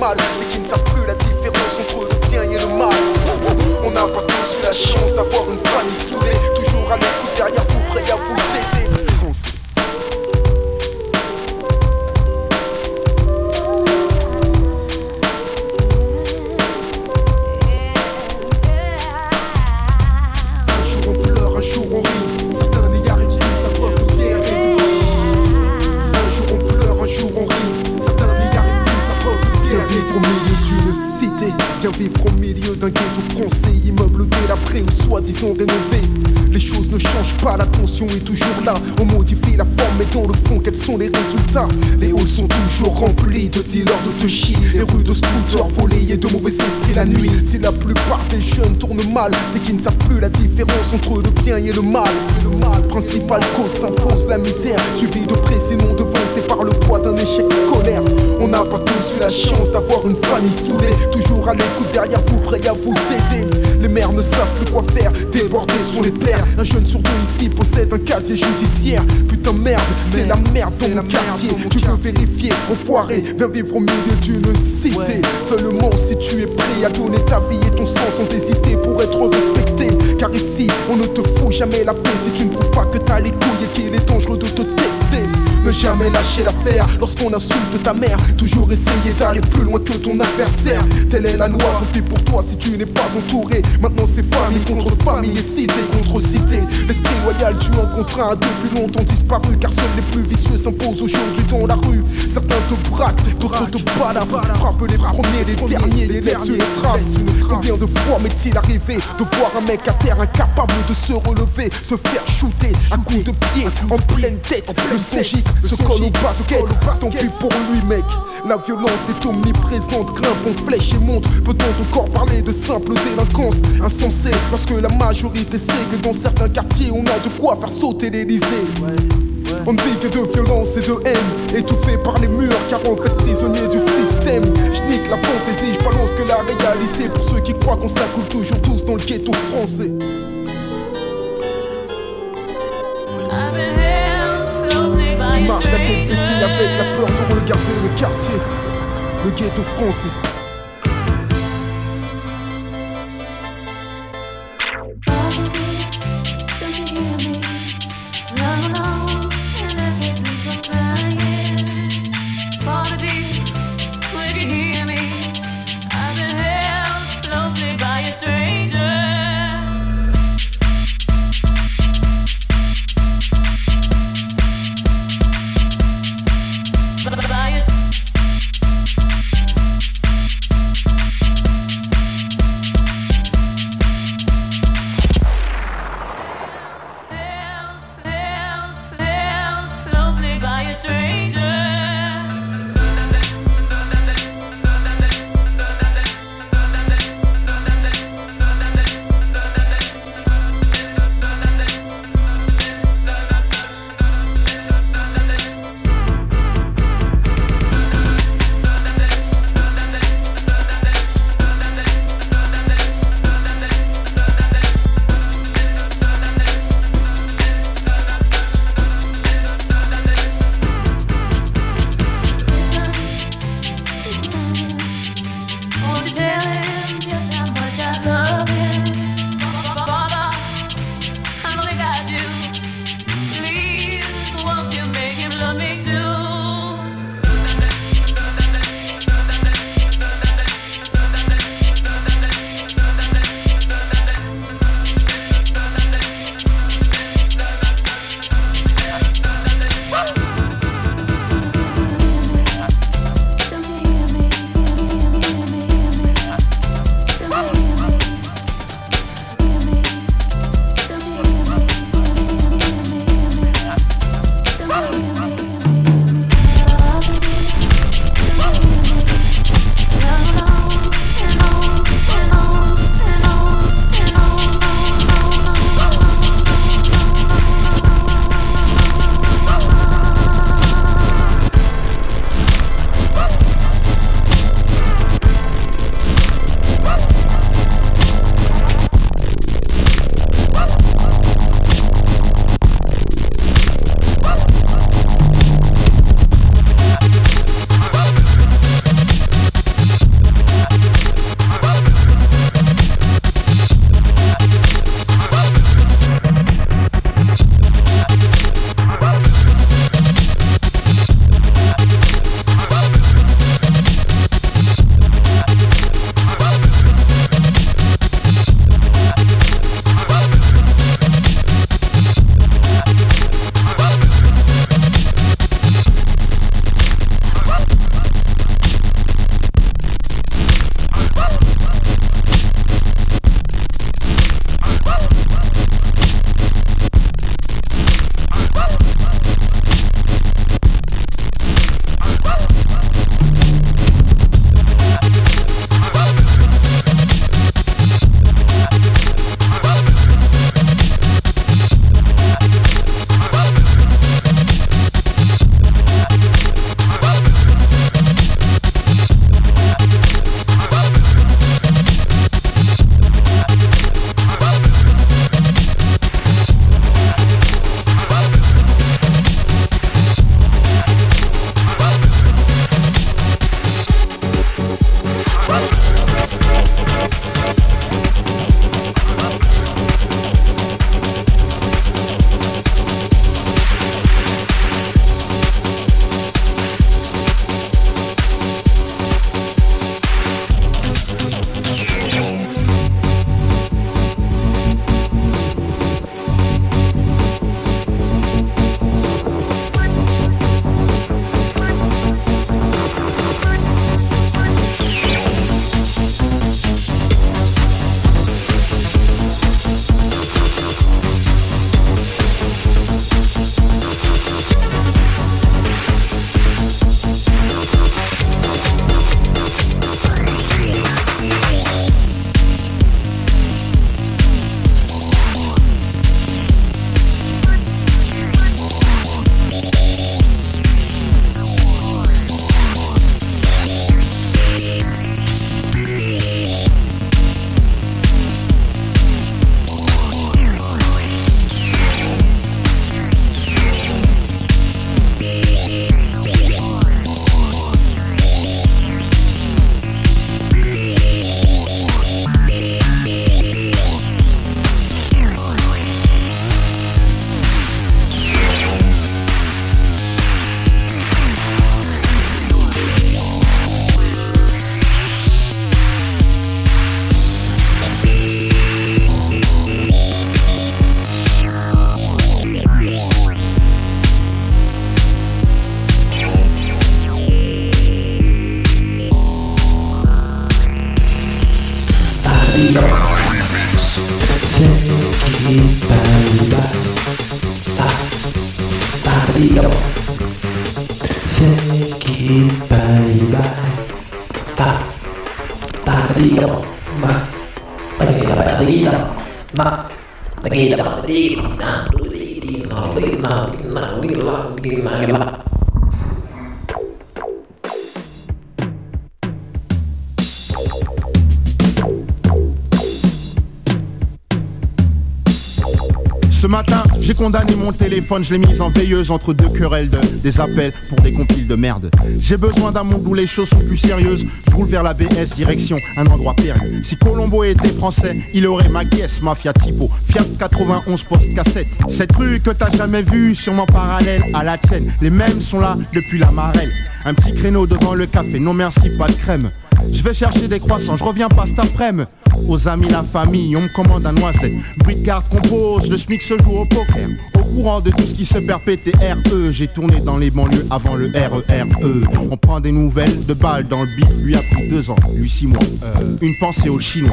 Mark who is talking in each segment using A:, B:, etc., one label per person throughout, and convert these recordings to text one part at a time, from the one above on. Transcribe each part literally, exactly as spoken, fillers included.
A: mal, c'est qu'ils ne savent plus la différence entre le bien et le mal. On n'a pas tous eu la chance d'avoir une famille soudée, toujours à l'écoute derrière vous, prêt à vous aider. Viens vivre au milieu d'un ghetto français, immeuble délabré ou soi-disant rénové. Les choses ne changent pas, la tension est toujours là. On modifie la forme, mais dans le fond, quels sont les résultats? Les halls sont toujours remplis de dealers de touchy, les rues de scooters volés et de mauvais esprits la nuit. Si la plupart des jeunes tournent mal, c'est qu'ils ne savent plus la différence entre le bien et le mal. Le mal, principale cause, s'impose la misère, suivi de près sinon devancé par le poids d'un échec scolaire. On n'a pas tous eu la chance d'avoir une famille soudée, toujours à l'écoute derrière vous, prêt à vous aider. Les mères ne savent plus quoi faire, débordés sont les pères. Un jeune sur deux ici possède un casier judiciaire. Putain merde, c'est la merde dans mon quartier. Tu veux vérifier, enfoiré, viens vivre au milieu d'une cité. Seulement si tu es prêt à donner ta vie et ton sang sans hésiter pour être respecté. Car ici, on ne te fout jamais la paix si tu ne prouves pas que t'as les couilles et qu'il est dangereux de te tester. Ne jamais lâcher l'affaire lorsqu'on insulte ta mère. Toujours essayer d'aller plus loin que ton adversaire. Telle est la loi, tant pis pour toi si tu n'es pas entouré. Maintenant c'est famille contre famille et cité contre cité. L'esprit loyal tu en contre un depuis longtemps disparu. Car seuls les plus vicieux s'imposent aujourd'hui dans la rue. Certains te braquent, d'autres te balavent. Frappent les premiers, les derniers, les laissent une trace. Combien de fois m'est-il arrivé de voir un mec à terre incapable de se relever, se faire shooter à coups de pied en pleine tête. Le son gicle se colle au basket, tant pis pour lui mec. La violence est omniprésente, grimpe en flèche et monte. Peut-on encore parler de simple délinquance insensée lorsque la majorité sait que dans certains quartiers on a de quoi faire sauter l'Elysée. On ne vit que de violence et de haine, étouffé par les murs car on fait prisonnier du système. Je nique la fantaisie, je balance que la réalité pour ceux qui croient qu'on se la coule toujours tous dans le ghetto français. Tu marches la tête baissée avec la peur de regarder le quartier, le ghetto français.
B: Ce matin, j'ai condamné mon téléphone, je l'ai mis en veilleuse entre deux querelles de, des appels pour des compiles de merde. J'ai besoin d'un monde où les choses sont plus sérieuses. Je roule vers la B S, direction un endroit périlleux. Si Colombo était français, il aurait ma caisse, Mafia Typo, Fiat quatre-vingt-onze post cassette. Cette rue que t'as jamais vue, sûrement parallèle à la tienne. Les mêmes sont là depuis la Marelle. Un petit créneau devant le café, non merci, pas de crème. Je vais chercher des croissants, je reviens pas cet après-midi. Aux amis, la famille, on me commande un noisette. Bruit de carte compose, le SMIC se joue au poker. Au courant de tout ce qui se perpète R E, j'ai tourné dans les banlieues avant le R E R E. On prend des nouvelles de balles dans le beat, lui a pris deux ans, lui six mois. Euh, une pensée aux Chinois.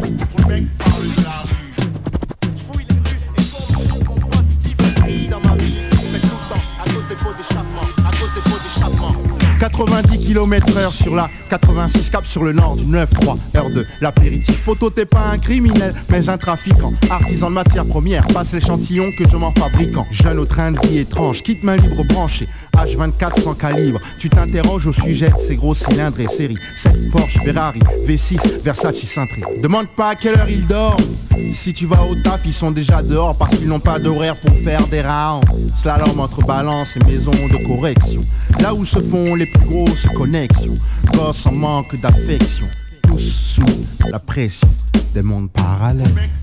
B: Le mec parle de la rue. J'fouille les rues et tombe sur mon pote qui fait dans ma vie. Fait tout le temps à cause des pots d'échappement, à cause des pots d'échappement. quatre-vingt-dix kilomètres heure sur la quatre-vingt-six, cap sur le nord du neuf trois, heure de l'apéritif. Photo, t'es pas un criminel, mais un trafiquant. Artisan de matière première, passe l'échantillon que je m'en fabriquant. Jeune au train de vie étrange, quitte main libre branchée. H vingt-quatre sans calibre, tu t'interroges au sujet de ces gros cylindres et séries. sept Porsche, Ferrari, V six, Versace cintré. Demande pas à quelle heure ils dorment. Si tu vas au taf, ils sont déjà dehors parce qu'ils n'ont pas d'horaire pour faire des rounds. Slalom entre balance et maison de correction. Là où se font les plus grosses connexions. Gosse en manque d'affection. Tous sous la pression des mondes parallèles.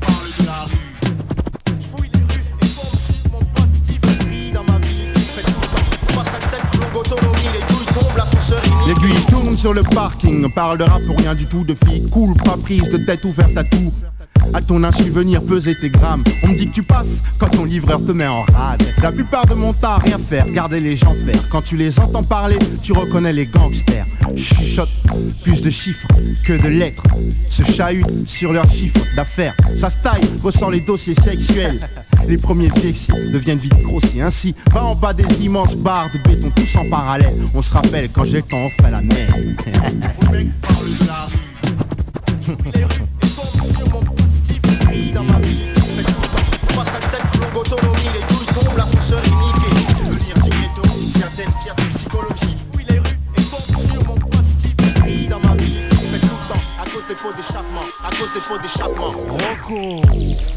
B: L'aiguille tourne sur le parking, parle de rap pour rien du tout, de filles cool, pas prise de tête ouverte à tout. À ton insu venir peser tes grammes. On me dit que tu passes quand ton livreur te met en rade. La plupart de mon temps à rien faire, garder les gens faire. Quand tu les entends parler, tu reconnais les gangsters. Chuchote, plus de chiffres que de lettres. Se chahutent sur leurs chiffres d'affaires. Ça se taille, ressent les dossiers sexuels. Les premiers vexés deviennent vite grossiers. Ainsi, va en bas des immenses barres de béton, tous en parallèle. On se rappelle quand j'ai le temps, on fait la mer. Les rues et tombent sur mon petit pays dans ma vie. Fait tout le temps, passe à cette longue autonomie. Les douze tombent, l'ascenseur est niqué. Venir du ghetto, certaines fiertés psychologie. Oui, les rues et tombent sur mon petit pays dans ma vie. Fait tout le temps, à cause des pots d'échappement, à cause des pots d'échappement. Rocco.